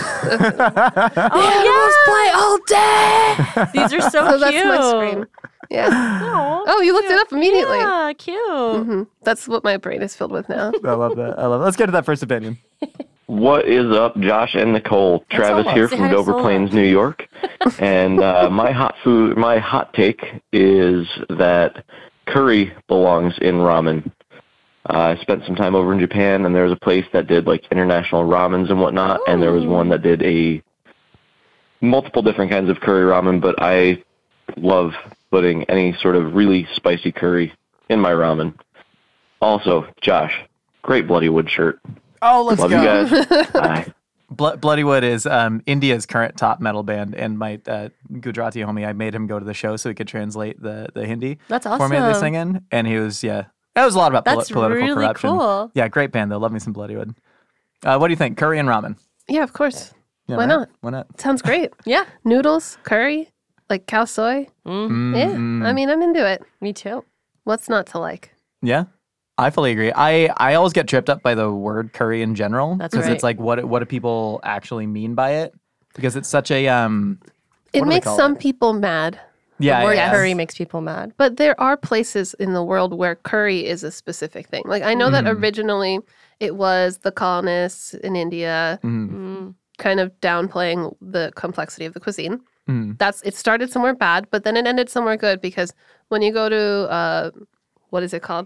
play all day! These are so So cute. that's my scream. Yeah. Aw, Oh, you looked it up immediately. Yeah, cute. That's what my brain is filled with now. I love that. Let's get to that first opinion. What is up, Josh and Nicole? Travis Sola. here Say from hi to Dover Sola. Plains, New York. And my hot take is that curry belongs in ramen. I spent some time over in Japan, and there was a place that did like international ramens and whatnot, and there was one that did multiple different kinds of curry ramen, but I love putting any sort of really spicy curry in my ramen. Also, Josh, great Bloodywood shirt. Oh, let's Love go. you guys. Bye. Bloodywood is India's current top metal band, and my Gujarati homie, I made him go to the show so he could translate the Hindi That's for me they awesome. sing in, and he was, that was a lot about That's political really corruption. cool. Yeah, great band though. Love me some Bloodywood. What do you think? Curry and ramen? Yeah, of course. Yeah, Why right? not? Why not? Sounds great. Yeah. Noodles, curry, like cow soy. Mm-hmm. Yeah, I mean, I'm into it. Me too. What's not to like? Yeah, I fully agree. I always get tripped up by the word curry in general That's because right. it's like what do people actually mean by it? Because it's such a It what do they makes call some it? people mad. Yeah, The word yeah. curry makes people mad. But there are places in the world where curry is a specific thing. Like I know that originally it was the colonists in India kind of downplaying the complexity of the cuisine. It started somewhere bad, but then it ended somewhere good because when you go to what is it called?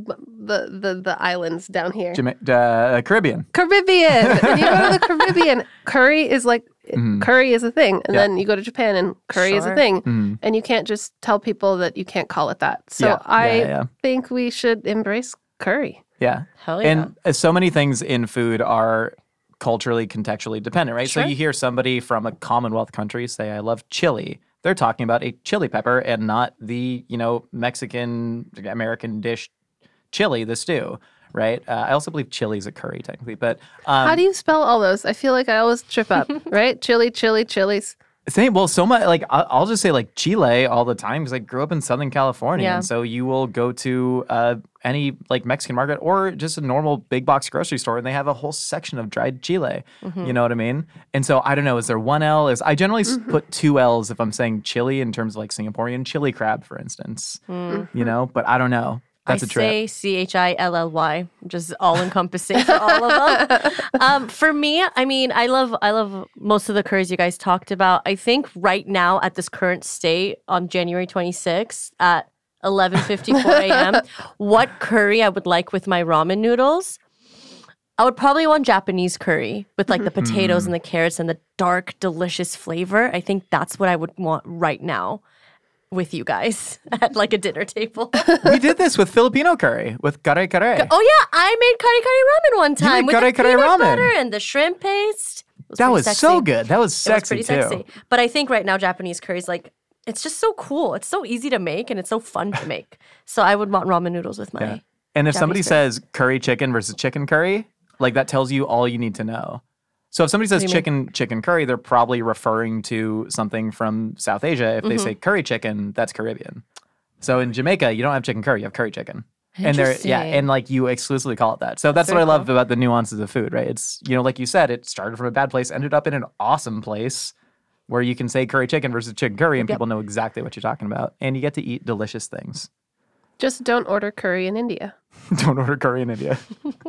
The islands down here. Caribbean. Caribbean. When you go to the Caribbean, curry is like curry is a thing, and then you go to Japan and curry is a Sure. thing, and you can't just tell people that you can't call it that. So Yeah. I Yeah. think we should embrace curry. Yeah. Hell yeah. And so many things in food are culturally, contextually dependent, right? Sure. So you hear somebody from a Commonwealth country say, I love chili. They're talking about a chili pepper and not the, Mexican American dish chili, the stew, right? I also believe chili is a curry technically, but How do you spell all those? I feel like I always trip up, right? Chili, chilies. same. Well, so much like I'll just say like Chile all the time because I grew up in Southern California, Yeah. and so you will go to any like Mexican market or just a normal big box grocery store, and they have a whole section of dried chile. You know what I mean? And so I don't know. Is there one L? I generally put two L's if I'm saying chili in terms of like Singaporean chili crab, for instance. But I don't know. That's a trip. say CHILLY, just all encompassing for all of them. For me, I mean, I love most of the curries you guys talked about. I think right now at this current state on January 26th at 11:54 a.m., what curry I would like with my ramen noodles? I would probably want Japanese curry with like the potatoes and the carrots and the dark, delicious flavor. I think that's what I would want right now with you guys at like a dinner table. We did this with Filipino curry with kare kare. Oh yeah, I made kare kare ramen one time made with the kare kare peanut ramen. butter and the shrimp paste. It That pretty was sexy. so good. That was It was sexy pretty too. sexy. But I think right now Japanese curry is like it's just so cool. It's so easy to make and it's so fun to make. So I would want ramen noodles with my. Yeah. And if somebody Japanese says curry chicken versus chicken curry, like that tells you all you need to know. So if somebody says do you chicken curry, they're probably referring to something from South Asia. If they say curry chicken, that's Caribbean. So in Jamaica, you don't have chicken curry, you have curry chicken. And Interesting. and like you exclusively call it that. So that's what very I love about the nuances of food, right? It's, like you said, it started from a bad place, ended up in an awesome place where you can say curry chicken versus chicken curry and people know exactly what you're talking about. And you get to eat delicious things. Just don't order curry in India. Don't order curry in India.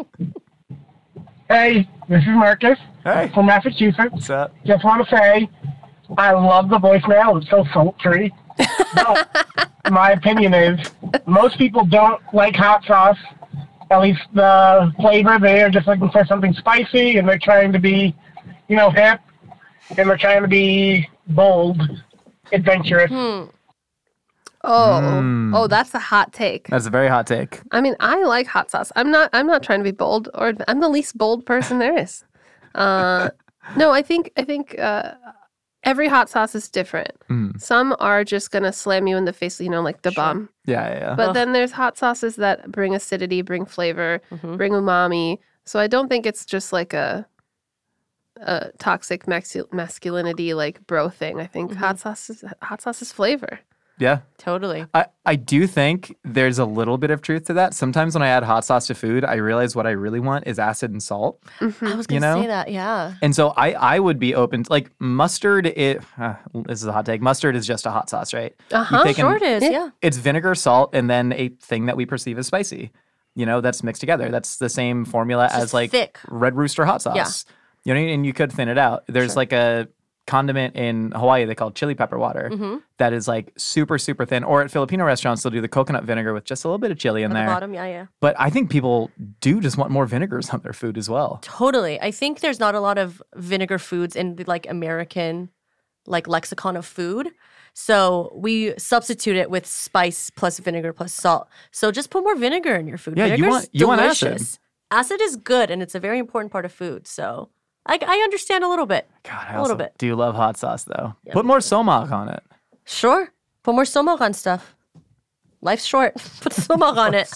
Hey, this is Marcus Hey, from Massachusetts. what's up? Just want to say, I love the voicemail. It's so sultry. But my opinion is, most people don't like hot sauce. At least the flavor. They're just looking for something spicy, and they're trying to be, hip, and they're trying to be bold, adventurous. Oh, that's a hot take. That's a very hot take. I mean, I like hot sauce. I'm not trying to be bold, or I'm the least bold person there is. No, I think every hot sauce is different. Some are just gonna slam you in the face, like the bomb. Yeah. But then there's hot sauces that bring acidity, bring flavor, bring umami. So I don't think it's just like a toxic masculinity like bro thing. I think hot sauce is flavor. Yeah. Totally. I do think there's a little bit of truth to that. Sometimes when I add hot sauce to food, I realize what I really want is acid and salt. I was going to say that, yeah. And so I would be open to, like, mustard. This is a hot take. Mustard is just a hot sauce, right? Sure it is, yeah. It's vinegar, salt, and then a thing that we perceive as spicy. That's mixed together. That's the same formula as like thick. Red Rooster hot sauce. Yeah. And you could thin it out. There's like a condiment in Hawaii they call chili pepper water that is like super, super thin. Or at Filipino restaurants, they'll do the coconut vinegar with just a little bit of chili in there. At the bottom, yeah. But I think people do just want more vinegars on their food as well. Totally. I think there's not a lot of vinegar foods in the like American like lexicon of food. So we substitute it with spice plus vinegar plus salt. So just put more vinegar in your food. Yeah, Vinegar's you want delicious. acid. Acid is good, and it's a very important part of food. So I understand a little bit. God, I a also little bit. do love hot sauce though. Put more somak on it. Sure. Put more somak on stuff. Life's short. Put somak on it.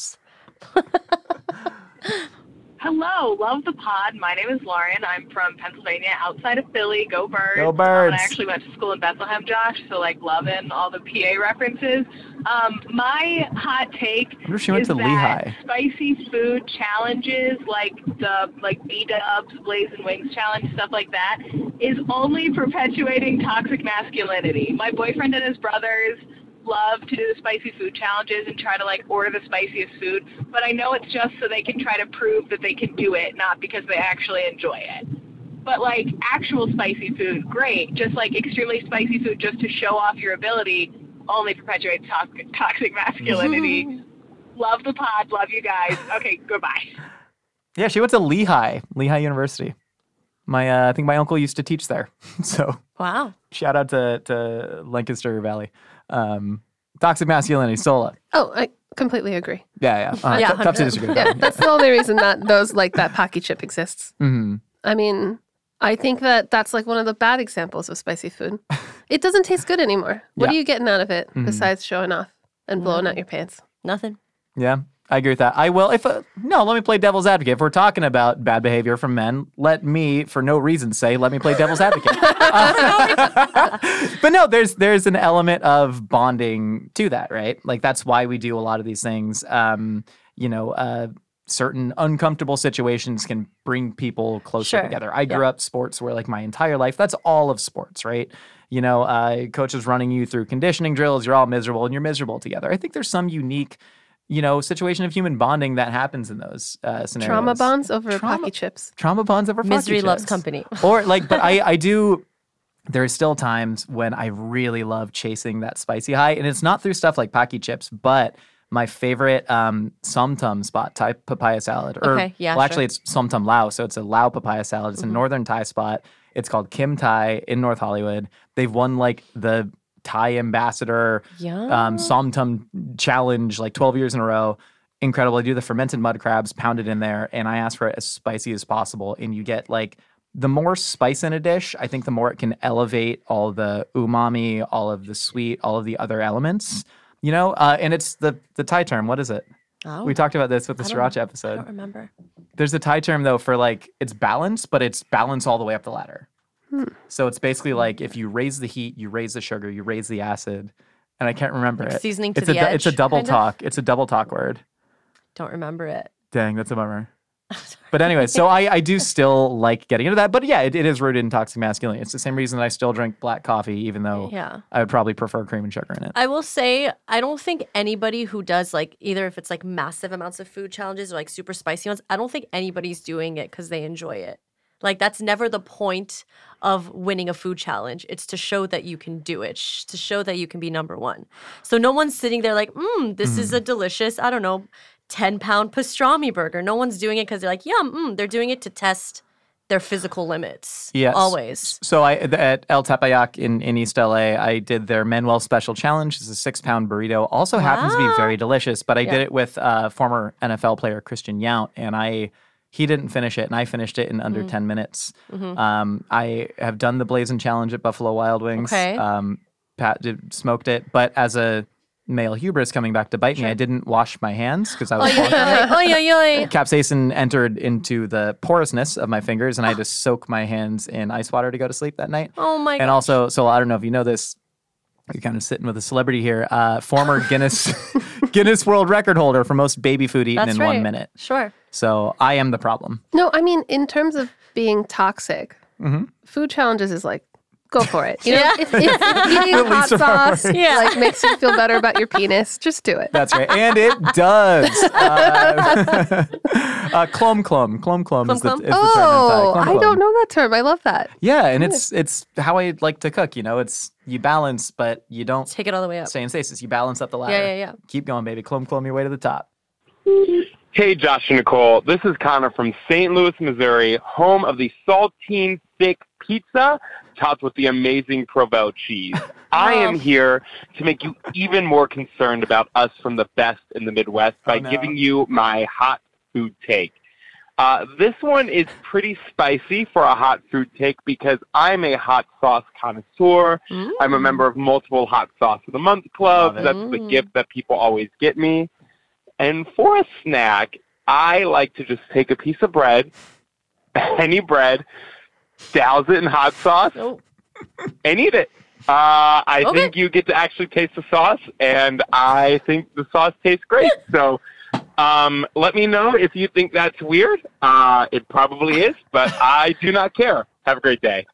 Hello, love the pod. My name is Lauren. I'm from Pennsylvania, outside of Philly. Go Birds. Go Birds. I actually went to school in Bethlehem, Josh, so loving all the PA references. My hot take wonder if she went is to that Lehigh. spicy food challenges like the B-Dubs, Blazing Wings challenge, stuff like that, is only perpetuating toxic masculinity. My boyfriend and his brothers love to do the spicy food challenges and try to order the spiciest food, but I know it's just so they can try to prove that they can do it, not because they actually enjoy it. But actual spicy food, great. Just extremely spicy food just to show off your ability only perpetuates toxic masculinity. Love the pod, love you guys. Okay, goodbye. Yeah, she went to Lehigh University. I think my uncle used to teach there. So Wow. shout out to Lancaster Valley. Toxic masculinity, Sola. Oh, I completely agree. Yeah. Yeah, Tough to disagree. Yeah, that's the only reason that those that Pocky chip exists. Mm-hmm. I mean, I think that's one of the bad examples of spicy food. It doesn't taste good anymore. What are you getting out of it besides showing off and blowing out your pants? Nothing. Yeah, I agree with that. I will. Let me play devil's advocate. If we're talking about bad behavior from men, let me, for no reason, let me play devil's advocate. But no, there's an element of bonding to that, right? That's why we do a lot of these things. Certain uncomfortable situations can bring people closer together. I grew up sports where my entire life, that's all of sports, right? Coach is running you through conditioning drills. You're all miserable and you're miserable together. I think there's some unique situation of human bonding that happens in those scenarios. Trauma bonds over Pocky chips. Trauma bonds over Misery Pocky loves chips. company. But I do, there are still times when I really love chasing that spicy high. And it's not through stuff like Pocky chips, but my favorite Somtum spot type papaya salad. Actually it's Somtum Lao. So it's a Lao papaya salad. It's a northern Thai spot. It's called Kim Thai in North Hollywood. They've won the Thai ambassador Somtum challenge 12 years in a row. Incredible. I do the fermented mud crabs pounded in there, and I ask for it as spicy as possible. And you get the more spice in a dish, I think the more it can elevate all the umami, all of the sweet, all of the other elements. And it's the Thai term. What is it? Oh. We talked about this with the sriracha episode. I don't remember. There's a Thai term though for it's balance, but it's balance all the way up the ladder. So it's basically if you raise the heat, you raise the sugar, you raise the acid, and I can't remember it. Seasoning to it's the edge. It's a double kind of? talk. It's a double talk word. Don't remember it. Dang, that's a bummer. But anyway, so I do still like getting into that. But yeah, it is rooted in toxic masculinity. It's the same reason that I still drink black coffee, even though I would probably prefer cream and sugar in it. I will say, I don't think anybody who does either if it's massive amounts of food challenges or super spicy ones, I don't think anybody's doing it because they enjoy it. That's never the point of winning a food challenge. It's to show that you can do it, to show that you can be number one. So no one's sitting there this is a delicious, 10-pound pastrami burger. No one's doing it because they're yum. They're doing it to test their physical limits. Yes. Always. So at El Tepeyac in East LA, I did their Manuel Special Challenge. It's a 6-pound burrito. Also happens to be very delicious, but I did it with former NFL player Christian Yount, and he didn't finish it, and I finished it in under 10 minutes. I have done the Blazing Challenge at Buffalo Wild Wings. Okay. Pat smoked it, but as a male hubris coming back to bite me, I didn't wash my hands because I was capsaicin entered into the porousness of my fingers, and I had to soak my hands in ice water to go to sleep that night. Oh my god. And also, so I don't know if you know this, you're kind of sitting with a celebrity here, former Guinness World Record holder for most baby food eaten in 1 minute. Sure. So I am the problem. No, I mean, in terms of being toxic, food challenges is like, go for it. You know, if eating hot sauce like makes you feel better about your penis, just do it. That's right. And it does. Clom Clom. Clom Clom is the term in Thai. Clom I Clom. don't know that term. I love that. Yeah, and it's how I like to cook. You know, it's you balance, but you don't Take it all the way up. stay in stasis. You balance up the ladder. Yeah. Keep going, baby. Clom Clom your way to the top. Hey, Josh and Nicole. This is Connor from St. Louis, Missouri, home of the saltine thick pizza topped with the amazing Provel cheese. I am here to make you even more concerned about us from the best in the Midwest by giving you my hot food take. This one is pretty spicy for a hot food take because I'm a hot sauce connoisseur. I'm a member of multiple Hot Sauce of the Month clubs. That's the gift that people always get me. And for a snack, I like to just take a piece of bread, any bread, douse it in hot sauce, and eat it. I think you get to actually taste the sauce, and I think the sauce tastes great. So let me know if you think that's weird. It probably is, but I do not care. Have a great day.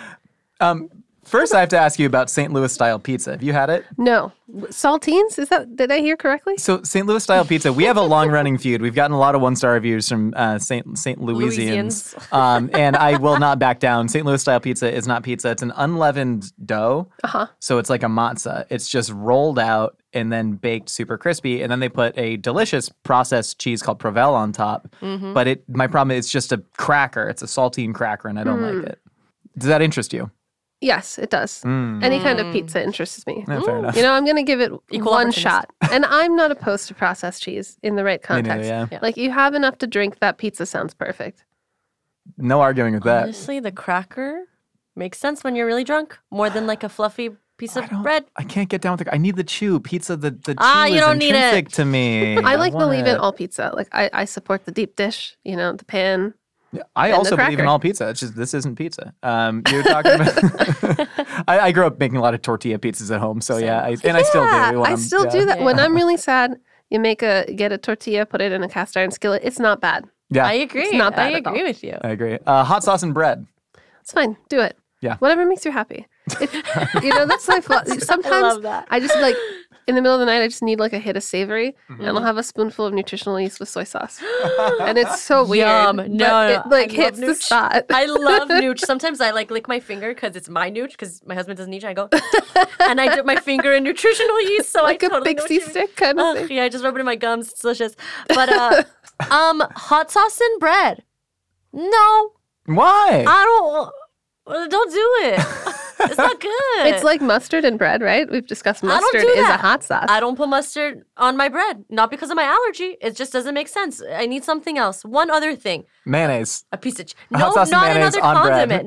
First, I have to ask you about St. Louis style pizza. Have you had it? No. Saltines? Did I hear correctly? So St. Louis style pizza, we have a long running feud. We've gotten a lot of 1-star reviews from St. Louisians. And I will not back down. St. Louis style pizza is not pizza. It's an unleavened dough. So it's like a matzah. It's just rolled out and then baked super crispy. And then they put a delicious processed cheese called Provel on top. But my problem is it's just a cracker. It's a saltine cracker, and I don't like it. Does that interest you? Yes, it does. Any kind of pizza interests me. Yeah, fair enough. You know, I'm going to give it Equal one opportunities. shot. And I'm not opposed to processed cheese in the right Me neither, context. yeah. Like, you have enough to drink, that pizza sounds perfect. No arguing with that. Honestly, the cracker makes sense when you're really drunk, more than like a fluffy piece of bread. I can't get down with it. I need the chew. Pizza, the chew you is don't need it. intrinsic to me. I like want believe in it. all pizza. Like, I support the deep dish, you know, the pan. I and also the believe in cracker. all pizza. It's just this isn't pizza. You're talking about. I grew up making a lot of tortilla pizzas at home, so yeah, I still do. when I I'm- still yeah. do that. When I'm really sad, you get a tortilla, put it in a cast iron skillet. It's not bad. Yeah, I agree. It's not bad I at all. agree with you. I agree. Hot sauce and bread. It's fine. Do it. Yeah. Whatever makes you happy. You know, that's my fault. Sometimes love that. I just like in the middle of the night, I just need like a hit of savory, and I'll have a spoonful of nutritional yeast with soy sauce, and it's so weird. Yum. but No, it like I hits love the nooch. spot. I love nooch. Sometimes I like lick my finger because it's my nooch because my husband doesn't eat it. I go, and I dip my finger in nutritional yeast. So Like I a totally know what Bixie you mean. stick kind of Ugh, thing. yeah, I just rub it in my gums. It's delicious. But hot sauce and bread. No, Why? don't do it. It's not good. It's like mustard and bread, right? We've discussed I don't mustard do is a that. hot sauce. I don't put mustard on my bread, not because of my allergy. It just doesn't make sense. I need something else. One other thing. Mayonnaise. A piece of Hot sauce and not mayonnaise another on bread. condiment.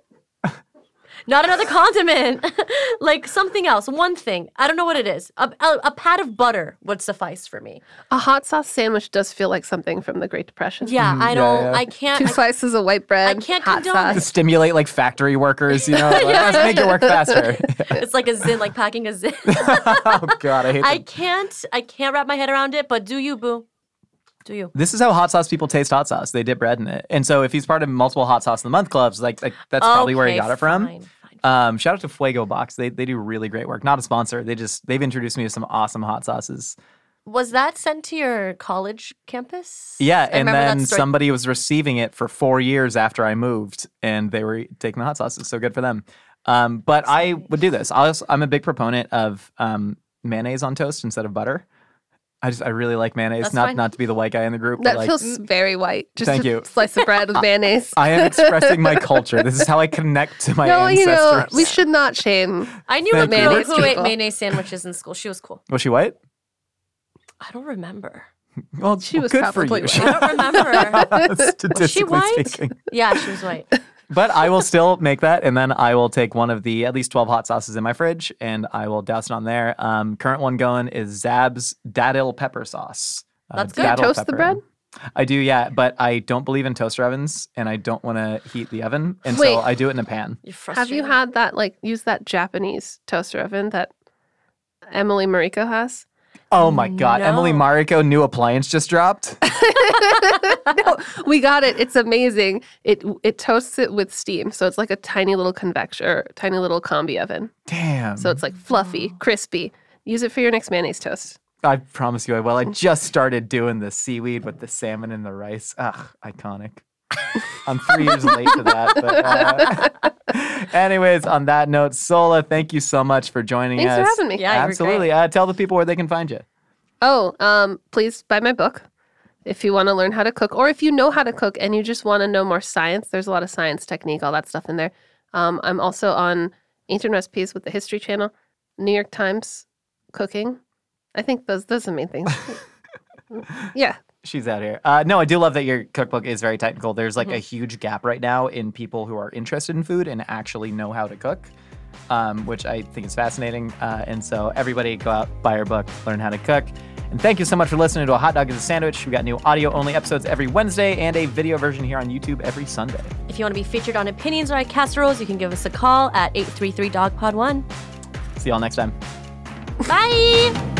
Not another condiment. Like something else. One thing. I don't know what it is. A pat of butter would suffice for me. A hot sauce sandwich does feel like something from the Great Depression. Yeah, I don't. yeah. I can't. 2 slices of white bread, I can't hot condone To sauce. stimulate like factory workers, you know, like, let's make it work faster. It's like a zin, like packing a zin. Oh God, I hate I that. can't wrap my head around it. But do you, boo? Do you? This is how hot sauce people taste hot sauce. They dip bread in it. And so if he's part of multiple hot sauce of the month clubs, like that's probably where he Okay, got it from. fine. Shout out to Fuego Box. They do really great work. Not a sponsor. They've introduced me to some awesome hot sauces. Was that sent to your college campus? Yeah, I and remember that then story. somebody was receiving it for 4 years after I moved, and they were taking the hot sauces. So good for them. But I would do this. I'm a big proponent of mayonnaise on toast instead of butter. I really like mayonnaise. That's Not fine. not to be the white guy in the group. That but like, feels very white. Just Thank a you. slice of bread with mayonnaise. I am expressing my culture. This is how I connect to my No, ancestors. we should not shame. I knew a Thank you. girl Mayonnaise who ate people. mayonnaise sandwiches in school. She was cool. Was she white? I don't remember. Well, She was good for probably you. white. I don't remember. Statistically Was she white? speaking. Yeah, she was white. But I will still make that, and then I will take one of the at least 12 hot sauces in my fridge, and I will douse it on there. Current one going is Zab's Datil Pepper Sauce. That's good. Datil Toast the pepper. bread? I do, yeah, but I don't believe in toaster ovens, and I don't want to heat the oven, and Wait. so I do it in a pan. You're Have frustrated. you had that, use that Japanese toaster oven that Emily Mariko has? Oh my God, No. Emily Mariko, new appliance just dropped. No, we got it. It's amazing. It toasts it with steam. So it's like a tiny little convection or tiny little combi oven. Damn. So it's like fluffy, crispy. Use it for your next mayonnaise toast. I promise you I will. I just started doing the seaweed with the salmon and the rice. Ugh, iconic. I'm 3 years late to that. But, anyways, on that note, Sola, thank you so much for joining Thanks us. for having me. Yeah, you were Absolutely. great. Tell the people where they can find you. Oh, please buy my book if you want to learn how to cook, or if you know how to cook and you just want to know more science. There's a lot of science, technique, all that stuff in there. I'm also on Ancient Recipes with the History Channel, New York Times Cooking. I think those are the main things. Yeah. She's out here. No, I do love that your cookbook is very technical. There's like a huge gap right now in people who are interested in food and actually know how to cook, which I think is fascinating. And so everybody go out, buy her book, learn how to cook. And thank you so much for listening to A Hot Dog is a Sandwich. We got new audio-only episodes every Wednesday and a video version here on YouTube every Sunday. If you want to be featured on Opinions or Casseroles, you can give us a call at 833-DOGPOD1. See y'all next time. Bye!